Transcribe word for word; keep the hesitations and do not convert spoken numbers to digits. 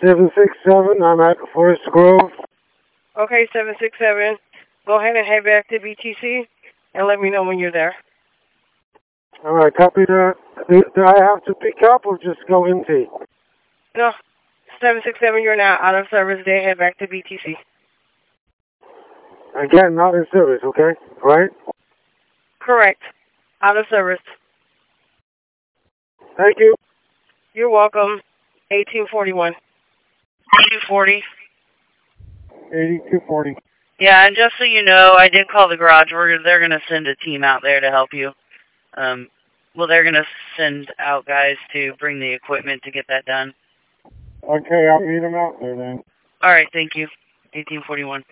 seven six seven, I'm at Forest Grove. Okay, seven six seven. Go ahead and head back to B T C and let me know when you're there. All right, copy that. Do, do I have to pick up or just go empty? No, seven six seven, you're now out of service day. Head back to B T C. Again, not in service, okay? Right? Correct. Out of service. Thank you. You're welcome. eighteen forty-one. eighty-two forty. eighty-two forty. Yeah, and just so you know, I did call the garage. We're, they're going to send a team out there to help you. Um, well, they're going to send out guys to bring the equipment to get that done. Okay, I'll meet them out there then. All right, thank you. eighteen forty-one.